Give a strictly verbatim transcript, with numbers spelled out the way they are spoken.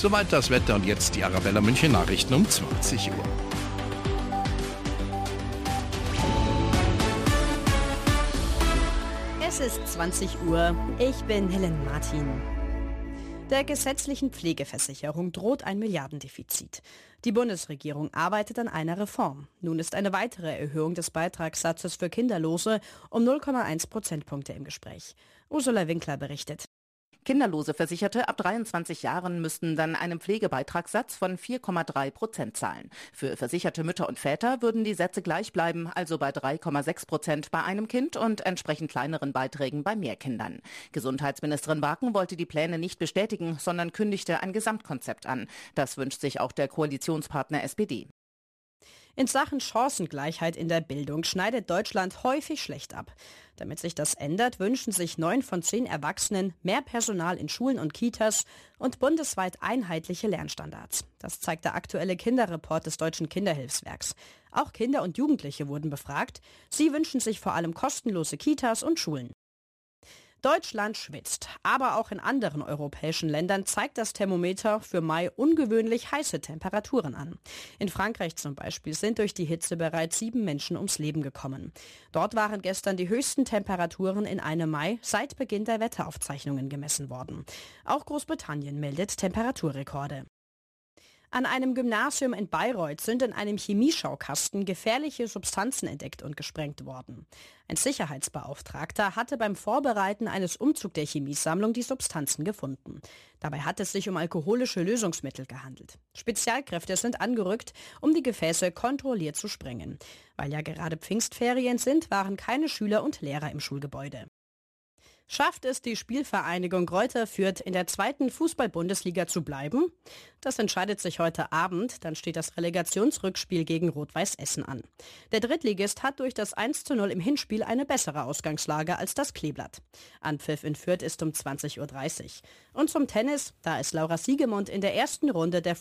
Soweit das Wetter und jetzt die Arabella München Nachrichten um zwanzig Uhr. Es ist zwanzig Uhr. Ich bin Helen Martin. Der gesetzlichen Pflegeversicherung droht ein Milliardendefizit. Die Bundesregierung arbeitet an einer Reform. Nun ist eine weitere Erhöhung des Beitragssatzes für Kinderlose um null Komma eins Prozentpunkte im Gespräch. Ursula Winkler berichtet. Kinderlose Versicherte ab dreiundzwanzig Jahren müssten dann einen Pflegebeitragssatz von vier Komma drei Prozent zahlen. Für versicherte Mütter und Väter würden die Sätze gleich bleiben, also bei drei Komma sechs Prozent bei einem Kind und entsprechend kleineren Beiträgen bei mehr Kindern. Gesundheitsministerin Waken wollte die Pläne nicht bestätigen, sondern kündigte ein Gesamtkonzept an. Das wünscht sich auch der Koalitionspartner S P D. In Sachen Chancengleichheit in der Bildung schneidet Deutschland häufig schlecht ab. Damit sich das ändert, wünschen sich neun von zehn Erwachsenen mehr Personal in Schulen und Kitas und bundesweit einheitliche Lernstandards. Das zeigt der aktuelle Kinderreport des Deutschen Kinderhilfswerks. Auch Kinder und Jugendliche wurden befragt. Sie wünschen sich vor allem kostenlose Kitas und Schulen. Deutschland schwitzt, aber auch in anderen europäischen Ländern zeigt das Thermometer für Mai ungewöhnlich heiße Temperaturen an. In Frankreich zum Beispiel sind durch die Hitze bereits sieben Menschen ums Leben gekommen. Dort waren gestern die höchsten Temperaturen in einem Mai seit Beginn der Wetteraufzeichnungen gemessen worden. Auch Großbritannien meldet Temperaturrekorde. An einem Gymnasium in Bayreuth sind in einem Chemieschaukasten gefährliche Substanzen entdeckt und gesprengt worden. Ein Sicherheitsbeauftragter hatte beim Vorbereiten eines Umzugs der Chemiesammlung die Substanzen gefunden. Dabei hat es sich um alkoholische Lösungsmittel gehandelt. Spezialkräfte sind angerückt, um die Gefäße kontrolliert zu sprengen. Weil ja gerade Pfingstferien sind, waren keine Schüler und Lehrer im Schulgebäude. Schafft es die Spielvereinigung Greuther Fürth in der zweiten Fußball-Bundesliga zu bleiben? Das entscheidet sich heute Abend, dann steht das Relegationsrückspiel gegen Rot-Weiß Essen an. Der Drittligist hat durch das eins zu null im Hinspiel eine bessere Ausgangslage als das Kleeblatt. Anpfiff in Fürth ist um zwanzig Uhr dreißig. Und zum Tennis, da ist Laura Siegemund in der ersten Runde der